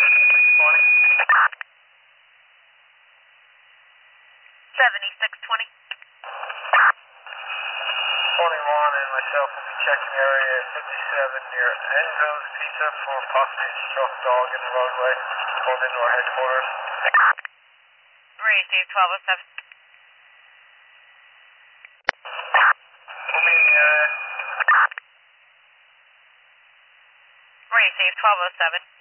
620. 7620. 21 and myself will be checking area at 57 near Enzo's Pizza for possibly a struck dog in the roadway. Called into our headquarters. Receive 1207. Full meeting area. Receive 1207.